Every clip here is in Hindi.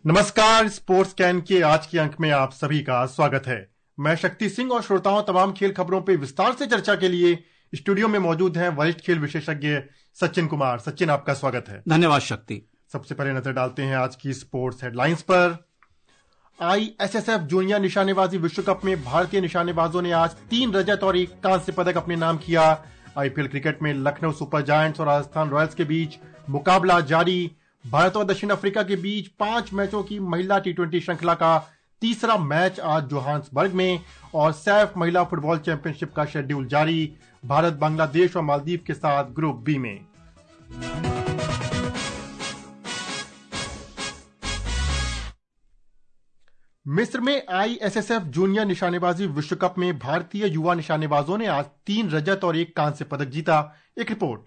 नमस्कार, स्पोर्ट्स कैन के आज के अंक में आप सभी का स्वागत है। मैं शक्ति सिंह और श्रोताओं तमाम खेल खबरों पर विस्तार से चर्चा के लिए स्टूडियो में मौजूद हैं वरिष्ठ खेल विशेषज्ञ सचिन कुमार। सचिन, आपका स्वागत है। धन्यवाद शक्ति। सबसे पहले नजर डालते हैं आज की स्पोर्ट्स हेडलाइंस पर। ISSF जूनियर निशानेबाजी विश्व कप में भारतीय निशानेबाजों ने आज 3 रजत और 1 कांस्य पदक अपने नाम किया। IPL क्रिकेट में लखनऊ सुपर जायंट्स और राजस्थान रॉयल्स के बीच मुकाबला जारी। भारत और दक्षिण अफ्रीका के बीच 5 मैचों की महिला T20 श्रृंखला का तीसरा मैच आज जोहान्सबर्ग में और सैफ महिला फुटबॉल चैंपियनशिप का शेड्यूल जारी। भारत बांग्लादेश और मालदीव के साथ ग्रुप बी में। मिस्र में ISSF जूनियर निशानेबाजी विश्व कप में भारतीय युवा निशानेबाजों ने आज 3 रजत और 1 कांस्य पदक जीता। एक रिपोर्ट।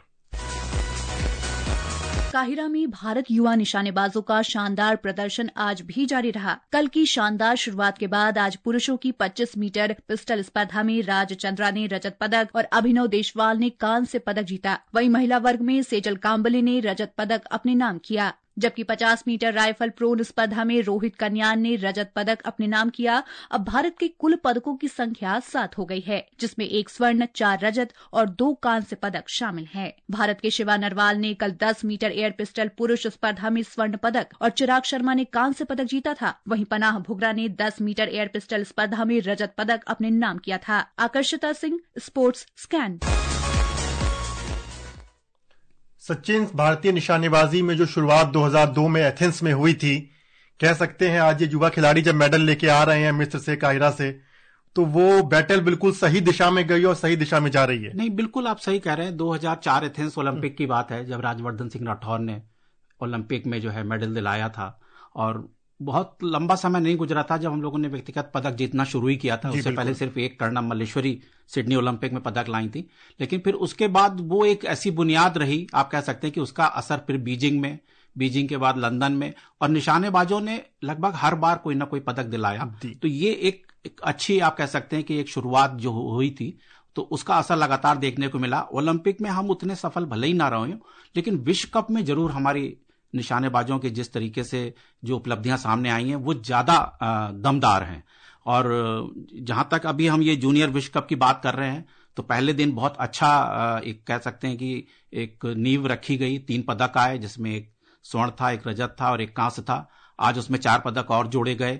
काहिरा में भारत युवा निशानेबाजों का शानदार प्रदर्शन आज भी जारी रहा। कल की शानदार शुरुआत के बाद आज पुरुषों की 25 मीटर पिस्टल स्पर्धा में राज चंद्रा ने रजत पदक और अभिनव देशवाल ने कांस्य पदक जीता। वहीं महिला वर्ग में सेजल कांबले ने रजत पदक अपने नाम किया, जबकि 50 मीटर राइफल प्रोन स्पर्धा में रोहित कन्यान ने रजत पदक अपने नाम किया। अब भारत के कुल पदकों की संख्या 7 हो गई है, जिसमें 1 स्वर्ण, 4 रजत और 2 कांस्य पदक शामिल हैं। भारत के शिवा नरवाल ने कल 10 मीटर एयर पिस्टल पुरुष स्पर्धा में स्वर्ण पदक और चिराग शर्मा ने कांस्य पदक जीता था। वहीं पनाह भुगरा ने 10 मीटर एयर पिस्टल स्पर्धा में रजत पदक अपने नाम किया था। Akarshita Singh, sports scan. सचिन, भारतीय निशानेबाजी में जो शुरुआत 2002 में एथेंस में हुई थी, कह सकते हैं आज ये युवा खिलाड़ी जब मेडल लेके आ रहे हैं मिस्र से, काहिरा से, तो वो बैटल बिल्कुल सही दिशा में गई और सही दिशा में जा रही है। नहीं, बिल्कुल आप सही कह रहे हैं। 2004 एथेंस ओलंपिक की बात है, जब राजवर्धन सिंह राठौर ने ओलंपिक में जो है मेडल दिलाया था और बहुत लंबा समय नहीं गुजरा था जब हम लोगों ने व्यक्तिगत पदक जीतना शुरू ही किया था। उससे पहले सिर्फ एक कर्णम मल्लेश्वरी सिडनी ओलंपिक में पदक लाई थी, लेकिन फिर उसके बाद वो एक ऐसी बुनियाद रही, आप कह सकते हैं कि उसका असर फिर बीजिंग के बाद लंदन में, और निशानेबाजों ने लगभग हर बार कोई ना कोई पदक दिलाया। तो ये एक अच्छी, आप कह सकते हैं कि एक शुरुआत जो हुई थी, तो उसका असर लगातार देखने को मिला। ओलंपिक में हम उतने सफल भले ही ना रहे हों, लेकिन विश्व कप में जरूर हमारी निशानेबाजों के जिस तरीके से जो उपलब्धियां सामने आई हैं वो ज्यादा दमदार हैं। और जहां तक अभी हम ये जूनियर विश्व कप की बात कर रहे हैं, तो पहले दिन बहुत अच्छा एक कह सकते हैं कि एक नींव रखी गई। 3 पदक आए, जिसमें 1 स्वर्ण था, 1 रजत था और 1 कांस्य था। आज उसमें 4 पदक और जोड़े गए।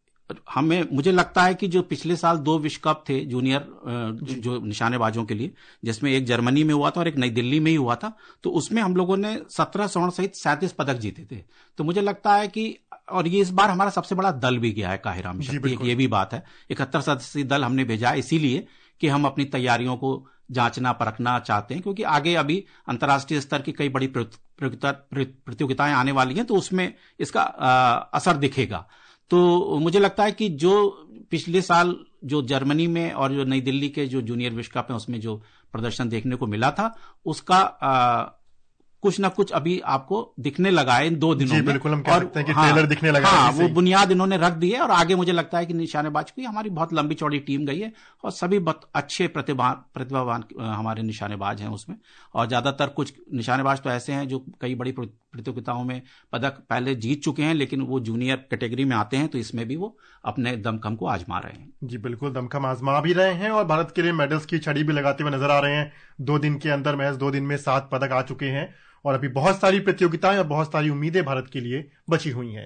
मुझे लगता है कि जो पिछले साल 2 विश्व कप थे जूनियर जो निशानेबाजों के लिए, जिसमें एक जर्मनी में हुआ था और एक नई दिल्ली में ही हुआ था, तो उसमें हम लोगों ने 17 स्वर्ण सहित 37 पदक जीते थे। तो मुझे लगता है कि, और ये इस बार हमारा सबसे बड़ा दल भी गया है काहिरा में। ये भी बात है, 71 सदस्यीय दल हमने भेजा है, इसीलिए कि हम अपनी तैयारियों को जांचना परखना चाहते हैं, क्योंकि आगे अभी अंतर्राष्ट्रीय स्तर की कई बड़ी प्रतियोगिताएं आने वाली हैं, तो उसमें इसका असर दिखेगा। तो मुझे लगता है कि जो पिछले साल जो जर्मनी में और जो नई दिल्ली के जो जूनियर विश्व कप है उसमें जो प्रदर्शन देखने को मिला था, उसका कुछ ना कुछ अभी आपको दिखने लगा है इन 2 दिनों में। बिल्कुल, हम कह सकते हैं कि ट्रेलर दिखने लगा है। वो बुनियाद इन्होंने रख दी है और आगे मुझे लगता है कि निशानेबाज की हमारी बहुत लंबी चौड़ी टीम गई है और सभी बहुत अच्छे प्रतिभावान हमारे निशानेबाज हैं उसमें। और ज्यादातर कुछ निशानेबाज तो ऐसे हैं जो कई बड़ी प्रतियोगिताओं में पदक पहले जीत चुके हैं, लेकिन वो जूनियर कैटेगरी में आते हैं, तो इसमें भी वो अपने दमखम को आजमा रहे हैं। जी बिल्कुल, दमखम आजमा भी रहे हैं और भारत के लिए मेडल्स की छड़ी भी लगाते हुए नजर आ रहे हैं। 2 दिन के अंदर, महज 2 दिन में 7 पदक आ चुके हैं और अभी बहुत सारी प्रतियोगिताएं और बहुत सारी उम्मीदें भारत के लिए बची हुई हैं।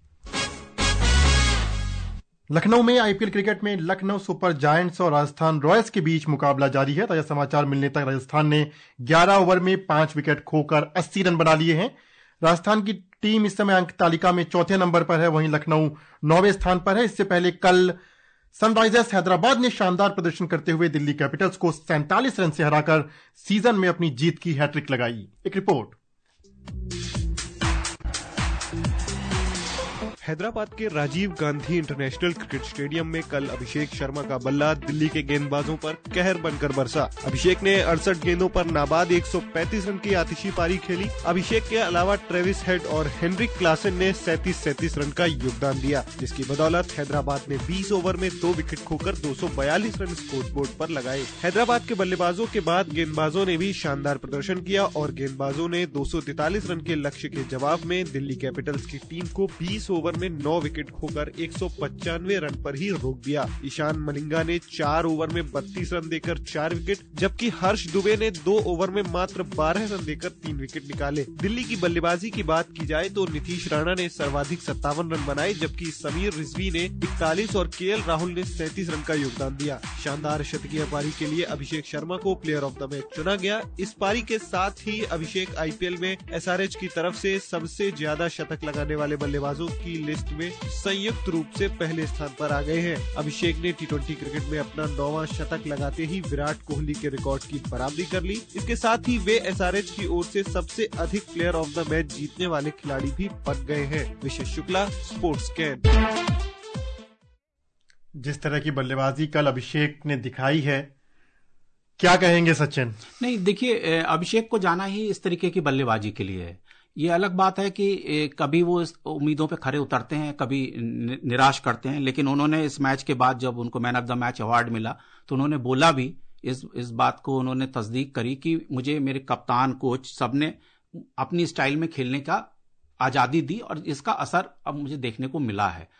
लखनऊ में IPL क्रिकेट में लखनऊ सुपर जायंट्स और राजस्थान रॉयल्स के बीच मुकाबला जारी है। ताजा समाचार मिलने तक राजस्थान ने 11 ओवर में 5 विकेट खोकर 80 रन बना लिए हैं। राजस्थान की टीम इस समय अंक तालिका में 4थे नंबर पर है, वहीं लखनऊ 9वें स्थान पर है। इससे पहले कल सनराइजर्स हैदराबाद ने शानदार प्रदर्शन करते हुए दिल्ली कैपिटल्स को 47 रन से हराकर सीजन में अपनी जीत की हैट्रिक लगाई। एक रिपोर्ट। हैदराबाद के Rajiv Gandhi international cricket stadium में कल अभिषेक शर्मा का बल्ला दिल्ली के गेंदबाजों पर कहर बनकर बरसा। अभिषेक ने 68 गेंदों पर नाबाद 135 रन की आतिशी पारी खेली। अभिषेक के अलावा ट्रेविस हेड और हेनरिक क्लासन ने 37 रन का योगदान दिया, जिसकी बदौलत हैदराबाद ने 20 ओवर में 2 विकेट खोकर 242 रन स्कोर बोर्ड पर लगाए। हैदराबाद के बल्लेबाजों के बाद गेंदबाजों ने भी शानदार प्रदर्शन किया और गेंदबाजों ने 243 रन के लक्ष्य के जवाब में दिल्ली कैपिटल्स की टीम को 20 ओवर ओवर में 9 विकेट खोकर 195 रन पर ही रोक दिया। ईशान मलिंगा ने 4 ओवर में 32 रन देकर 4 विकेट, जबकि हर्ष दुबे ने 2 ओवर में मात्र 12 रन देकर 3 विकेट निकाले। दिल्ली की बल्लेबाजी की बात की जाए तो नीतीश राणा ने सर्वाधिक 57 रन बनाए, जबकि समीर रिजवी ने 41 और केएल राहुल ने 37 रन का योगदान दिया। शानदार शतकीय पारी के लिए अभिषेक शर्मा को प्लेयर ऑफ द मैच चुना गया। इस पारी के साथ ही अभिषेक आईपीएल में एसआरएच की तरफ से सबसे ज्यादा शतक लगाने वाले बल्लेबाजों की लिस्ट में संयुक्त रूप से पहले स्थान पर आ गए हैं। अभिषेक ने टी20 क्रिकेट में अपना 9वां शतक लगाते ही विराट कोहली के रिकॉर्ड की बराबरी कर ली। इसके साथ ही वे एसआरएच की ओर से सबसे अधिक प्लेयर ऑफ द मैच जीतने वाले खिलाड़ी भी बन गए हैं। Vishesh Shukla, sports scan. जिस तरह की बल्लेबाजी कल अभिषेक ने दिखाई है, क्या कहेंगे सचिन? नहीं, देखिए, अभिषेक को जाना ही इस तरीके की बल्लेबाजी के लिए है। ये अलग बात है कि कभी वो उम्मीदों पे खरे उतरते हैं, कभी निराश करते हैं, लेकिन उन्होंने इस मैच के बाद जब उनको man of the match award मिला तो उन्होंने बोला भी, इस बात को उन्होंने तस्दीक करी कि मुझे मेरे कप्तान, कोच सबने अपनी स्टाइल में खेलने का आजादी दी और इसका असर अब मुझे देखने को मिला है।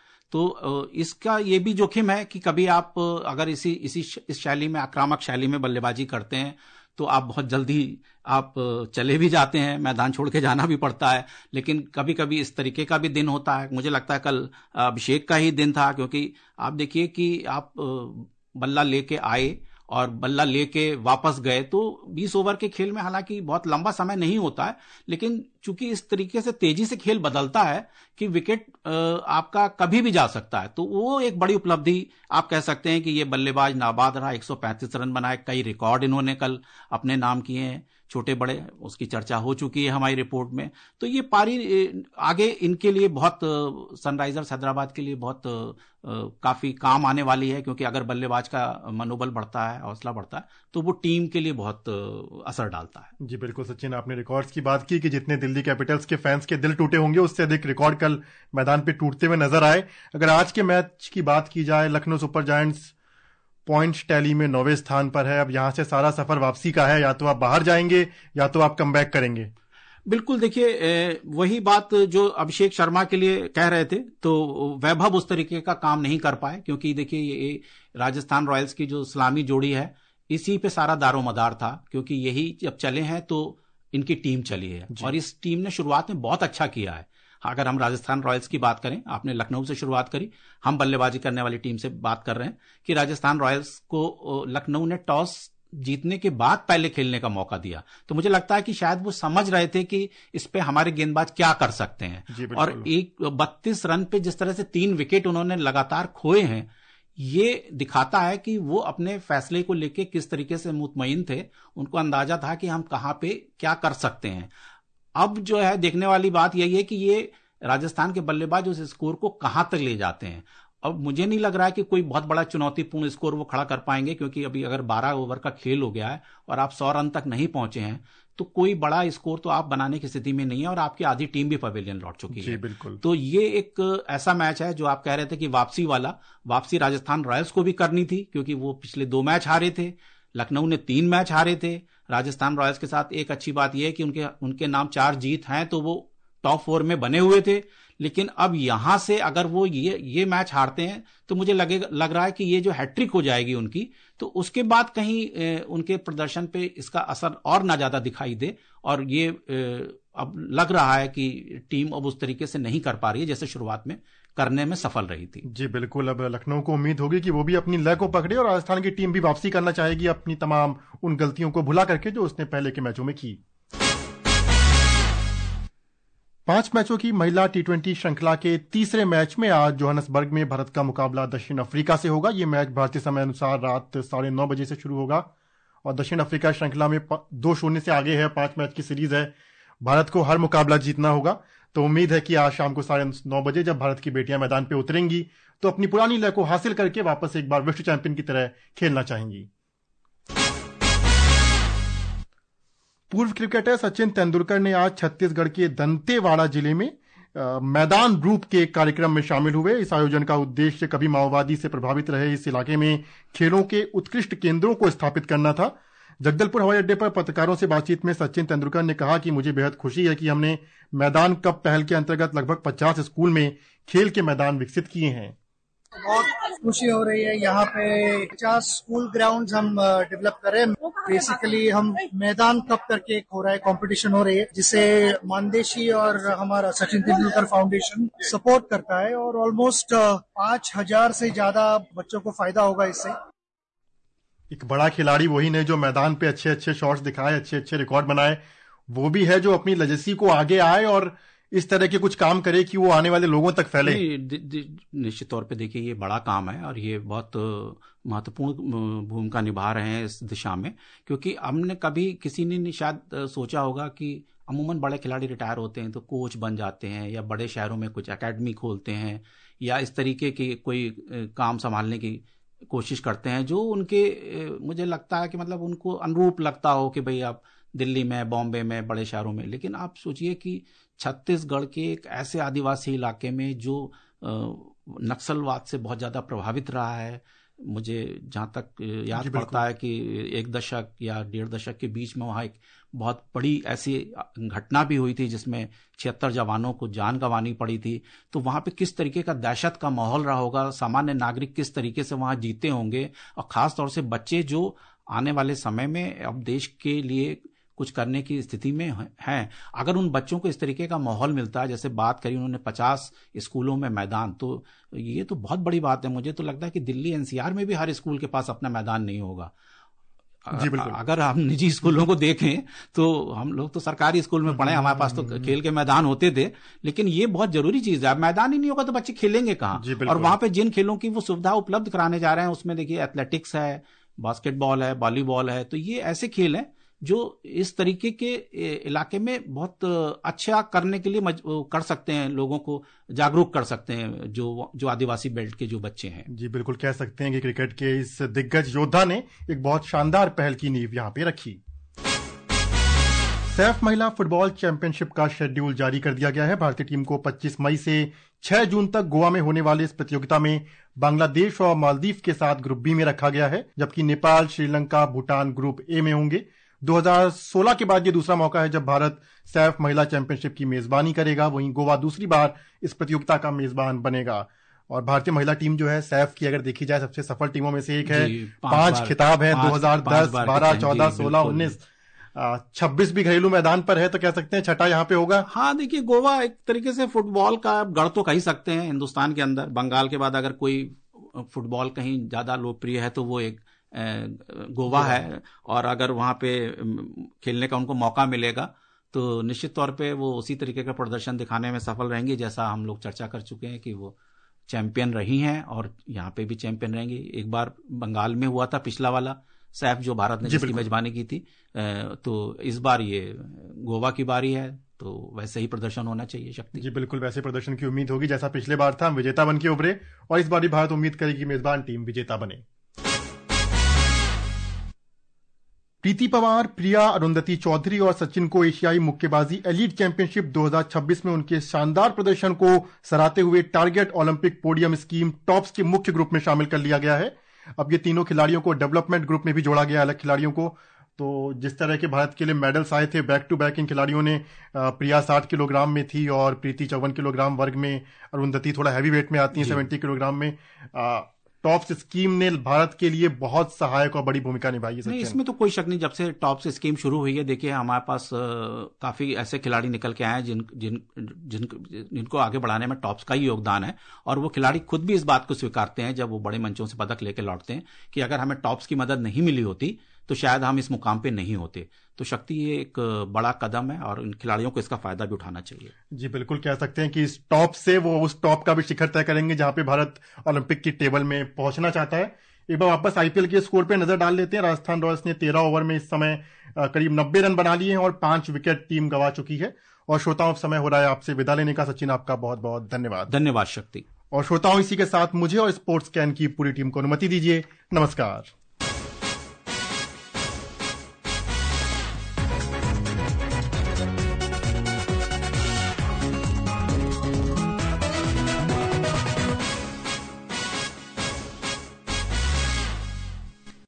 तो इसका ये भी जोखिम है कि कभी आप अगर इस शैली में, आक्रामक शैली में बल्लेबाजी करते हैं तो आप बहुत जल्दी आप चले भी जाते हैं, मैदान छोड़ के जाना भी पड़ता है। लेकिन कभी कभी इस तरीके का भी दिन होता है। मुझे लगता है कल अभिषेक का ही दिन था, क्योंकि आप देखिए कि आप बल्ला लेके आए और बल्ला लेके वापस गए तो 20 ओवर के खेल में हालांकि बहुत लंबा समय नहीं होता है, लेकिन चूंकि इस तरीके से तेजी से खेल बदलता है कि विकेट आपका कभी भी जा सकता है, तो वो एक बड़ी उपलब्धि आप कह सकते हैं कि ये बल्लेबाज नाबाद रहा। 135 रन बनाए, कई रिकॉर्ड इन्होंने कल अपने नाम किए हैं, छोटे बड़े, उसकी चर्चा हो चुकी है हमारी रिपोर्ट में। तो ये पारी आगे इनके लिए बहुत, सनराइजर्स हैदराबाद के लिए बहुत काफी काम आने वाली है, क्योंकि अगर बल्लेबाज का मनोबल बढ़ता है, हौसला बढ़ता है, तो वो टीम के लिए बहुत असर डालता है। जी बिल्कुल सचिन, आपने रिकॉर्ड्स की बात की कि जितने दिल्ली कैपिटल्स के फैंस के दिल टूटे होंगे, उससे अधिक रिकॉर्ड कल मैदान पे टूटते हुए नजर आए। अगर आज के मैच की बात की जाए, Lucknow super giants points tally में 9वें स्थान पर है। अब यहां से सारा सफर वापसी का है, या तो आप बाहर जाएंगे या तो आप कमबैक करेंगे। बिल्कुल, देखिए, वही बात जो अभिषेक शर्मा के लिए कह रहे थे, तो वैभव उस तरीके का काम नहीं कर पाए, क्योंकि देखिए ये राजस्थान रॉयल्स की जो सलामी जोड़ी है, इसी पे सारा दारोमदार था, क्योंकि यही जब चले हैं तो इनकी टीम चली है और इस टीम ने शुरुआत में बहुत अच्छा किया है। अगर हम राजस्थान रॉयल्स की बात करें, आपने लखनऊ से शुरुआत करी, हम बल्लेबाजी करने वाली टीम से बात कर रहे हैं कि राजस्थान रॉयल्स को लखनऊ ने टॉस जीतने के बाद पहले खेलने का मौका दिया, तो मुझे लगता है कि शायद वो समझ रहे थे कि इस पे हमारे गेंदबाज क्या कर सकते हैं। और 32 रन पे जिस तरह से 3 विकेट उन्होंने लगातार खोए हैं, ये दिखाता है कि वो अपने फैसले को लेके किस तरीके से मुतमईन थे। उनको अंदाजा था कि हम कहां पे क्या कर सकते हैं। अब जो है देखने वाली बात यही है कि ये राजस्थान के बल्लेबाज उस स्कोर को कहां तक ले जाते हैं। अब मुझे नहीं लग रहा है कि कोई बहुत बड़ा चुनौतीपूर्ण स्कोर वो खड़ा कर पाएंगे, क्योंकि अभी अगर 12 ओवर का खेल हो गया है और आप 100 रन तक नहीं पहुंचे हैं, तो कोई बड़ा स्कोर तो आप बनाने की स्थिति में नहीं है, और आपकी आधी टीम भी पवेलियन लौट चुकी है। बिल्कुल। तो ये एक ऐसा मैच है जो आप कह रहे थे कि वापसी राजस्थान रॉयल्स को भी करनी थी, क्योंकि वो पिछले 2 मैच हारे थे, लखनऊ ने 3 मैच हारे थे। राजस्थान रॉयल्स के साथ एक अच्छी बात यह है कि उनके नाम 4 जीत हैं, तो वो टॉप 4 में बने हुए थे। लेकिन अब यहां से अगर वो ये मैच हारते हैं, तो मुझे लग रहा है कि ये जो हैट्रिक हो जाएगी उनकी, तो उसके बाद कहीं उनके प्रदर्शन पे इसका असर और ना ज्यादा दिखाई दे, और ये अब लग रहा है कि टीम अब उस तरीके से नहीं कर पा रही है जैसे शुरुआत में करने में सफल रही थी। जी बिल्कुल, अब लखनऊ को उम्मीद होगी कि वो भी अपनी लय को पकड़े, और राजस्थान की टीम भी वापसी करना चाहेगी अपनी तमाम उन गलतियों को भुला करके जो उसने पहले के मैचों में की। 5 मैचों की महिला टी20 श्रृंखला के तीसरे मैच में आज जोहान्सबर्ग में भारत का मुकाबला दक्षिण अफ्रीका से होगा। ये मैच भारतीय समय अनुसार रात 9:30 बजे से शुरू होगा, और दक्षिण अफ्रीका श्रृंखला में 2-0 से आगे है। 5 मैच की सीरीज है, भारत को हर मुकाबला जीतना होगा। तो उम्मीद है कि आज शाम को 9:30 बजे जब भारत की बेटियां मैदान पे उतरेंगी, तो अपनी पुरानी लय को हासिल करके वापस एक बार विश्व चैंपियन की तरह खेलना चाहेंगी। पूर्व क्रिकेटर सचिन तेंदुलकर ने आज छत्तीसगढ़ के दंतेवाड़ा जिले में मैदान रूप के कार्यक्रम में शामिल हुए। इस आयोजन का उद्देश्य कभी माओवादी से प्रभावित रहे इस इलाके में खेलों के उत्कृष्ट केंद्रों को स्थापित करना था, जगदलपुर हवाई अड्डे पर पत्रकारों से बातचीत में सचिन तेंदुलकर ने कहा कि मुझे बेहद खुशी है कि हमने मैदान कप पहल के अंतर्गत लगभग 50 स्कूल में खेल के मैदान विकसित किए हैं। बहुत खुशी हो रही है। यहाँ पे 50 स्कूल ग्राउंड्स हम डेवलप कर रहे हैं। बेसिकली हम मैदान कप करके एक हो रहा है, कंपटीशन हो रही है, जिसे मानदेशी और हमारा सचिन तेंदुलकर फाउंडेशन सपोर्ट करता है और ऑलमोस्ट 5000 से ज्यादा बच्चों को फायदा होगा इससे। एक बड़ा खिलाड़ी वही नहीं जो मैदान पे अच्छे अच्छे शॉट्स दिखाए, अच्छे अच्छे रिकॉर्ड बनाए, वो भी है जो अपनी लेजेसी को आगे आए और इस तरह के कुछ काम करे कि वो आने वाले लोगों तक फैले। निश्चित तौर पे देखिए ये बड़ा काम है और ये बहुत महत्वपूर्ण भूमिका निभा रहे हैं इस दिशा में, क्योंकि हमने कभी किसी ने शायद सोचा होगा कि अमूमन बड़े खिलाड़ी रिटायर होते हैं तो कोच बन जाते हैं या बड़े शहरों में कुछ एकेडमी खोलते हैं या इस तरीके के कोई काम संभालने की कोशिश करते हैं जो उनके, मुझे लगता है कि मतलब उनको अनुरूप लगता हो कि भाई आप दिल्ली में, बॉम्बे में, बड़े शहरों में। लेकिन आप सोचिए कि छत्तीसगढ़ के एक ऐसे आदिवासी इलाके में जो नक्सलवाद से बहुत ज़्यादा प्रभावित रहा है, मुझे जहाँ तक याद पड़ता है कि 1 दशक या 1.5 दशक के बीच में वहाँ एक बहुत बड़ी ऐसी घटना भी हुई थी जिसमें 76 जवानों को जान गंवानी पड़ी थी। तो वहाँ पे किस तरीके का दहशत का माहौल रहा होगा, सामान्य नागरिक किस तरीके से वहाँ जीते होंगे, और ख़ास तौर से बच्चे जो आने वाले समय में अब देश के लिए कुछ करने की स्थिति में हैं। अगर उन बच्चों को इस तरीके का माहौल मिलता है, जैसे बात करी उन्होंने 50 स्कूलों में मैदान, तो ये तो बहुत बड़ी बात है। मुझे तो लगता है कि दिल्ली एनसीआर में भी हर स्कूल के पास अपना मैदान नहीं होगा। जी बिल्कुल। अगर हम निजी स्कूलों को देखें तो हम लोग तो सरकारी स्कूल में पढ़े, हमारे पास तो खेल के मैदान होते थे, लेकिन ये बहुत जरूरी चीज है। अब मैदान ही नहीं होगा तो बच्चे खेलेंगे कहाँ? और वहां पे जिन खेलों की वो सुविधा उपलब्ध कराने जा रहे हैं उसमें देखिए एथलेटिक्स है, बास्केटबॉल है, वॉलीबॉल है, तो ये ऐसे खेल हैं जो इस तरीके के इलाके में बहुत अच्छा करने के लिए कर सकते हैं, लोगों को जागरूक कर सकते हैं जो आदिवासी बेल्ट के जो बच्चे हैं। जी बिल्कुल, कह सकते हैं कि क्रिकेट के इस दिग्गज योद्धा ने एक बहुत शानदार पहल की नींव यहां पे रखी। सैफ महिला फुटबॉल चैंपियनशिप का शेड्यूल जारी कर दिया गया है। भारतीय टीम को 25 मई से 6 जून तक गोवा में होने वाली इस प्रतियोगिता में बांग्लादेश और मालदीव के साथ ग्रुप बी में रखा गया है, जबकि नेपाल, श्रीलंका, भूटान ग्रुप ए में होंगे। 2016 के बाद ये दूसरा मौका है जब भारत सैफ महिला चैंपियनशिप की मेजबानी करेगा। वहीं गोवा दूसरी बार इस प्रतियोगिता का मेजबान बनेगा। और भारतीय महिला टीम जो है सैफ की अगर देखी जाए सबसे सफल टीमों में से एक है। 5 खिताब है, 2010, 12, 14, 16, 19, 26 भी घरेलू मैदान पर है, तो कह सकते हैं छठा यहाँ पे होगा। हाँ देखिए, गोवा एक तरीके से फुटबॉल का गढ़ तो कह ही सकते हैं हिंदुस्तान के अंदर। बंगाल के बाद अगर कोई फुटबॉल कहीं ज्यादा लोकप्रिय है तो वो एक गोवा है, और अगर वहां पे खेलने का उनको मौका मिलेगा तो निश्चित तौर पे वो उसी तरीके का प्रदर्शन दिखाने में सफल रहेंगी जैसा हम लोग चर्चा कर चुके हैं कि वो चैंपियन रही हैं और यहाँ पे भी चैंपियन रहेंगी। एक बार बंगाल में हुआ था पिछला वाला सैफ जो भारत ने जिसकी मेजबानी की थी, तो इस बार ये गोवा की बारी है, तो वैसे ही प्रदर्शन होना चाहिए। शक्ति जी बिल्कुल, वैसे प्रदर्शन की उम्मीद होगी जैसा पिछले बार था, विजेता बन के उभरे, और इस बार भी भारत उम्मीद करेगी मेजबान टीम विजेता बने। प्रीति पवार, प्रिया, अरुंधति चौधरी और सचिन को एशियाई मुक्केबाजी एलीट चैंपियनशिप 2026 में उनके शानदार प्रदर्शन को सराहते हुए target olympic podium scheme TOPS के मुख्य ग्रुप में शामिल कर लिया गया है। अब ये तीनों खिलाड़ियों को डेवलपमेंट ग्रुप में भी जोड़ा गया, अलग खिलाड़ियों को। तो जिस तरह के भारत के लिए मेडल्स आए थे बैक टू बैक इन खिलाड़ियों ने, प्रिया 60 किलोग्राम में थी और प्रीति 54 किलोग्राम वर्ग में, अरुंधति थोड़ा हैवी वेट में आती है 70 किलोग्राम में। टॉप्स स्कीम ने भारत के लिए बहुत सहायक और बड़ी भूमिका निभाई है। नहीं, इसमें तो कोई शक नहीं। जब से टॉप्स स्कीम शुरू हुई है, देखिए हमारे पास काफी ऐसे खिलाड़ी निकल के आए हैं जिनको आगे बढ़ाने में टॉप्स का ही योगदान है, और वो खिलाड़ी खुद भी इस बात को स्वीकारते हैं जब वो बड़े मंचों से पदक लेकर लौटते हैं कि अगर हमें टॉप्स की मदद नहीं मिली होती तो शायद हम इस मुकाम पे नहीं होते। तो शक्ति ये एक बड़ा कदम है और इन खिलाड़ियों को इसका फायदा भी उठाना चाहिए। जी बिल्कुल, कह सकते हैं कि इस टॉप से वो उस टॉप का भी शिखर तय करेंगे जहां पे भारत ओलंपिक की टेबल में पहुंचना चाहता है। एक बार वापस आईपीएल के स्कोर पे नजर डाल लेते हैं। राजस्थान रॉयल्स ने 13 ओवर में इस समय करीब 90 रन बना लिए हैं और 5 विकेट टीम गंवा चुकी है। और श्रोताओं, समय हो रहा है आपसे विदा लेने का। सचिन, आपका बहुत बहुत धन्यवाद। धन्यवाद शक्ति। और श्रोताओं, इसी के साथ मुझे और स्पोर्ट्स कैन की पूरी टीम को अनुमति दीजिए। नमस्कार।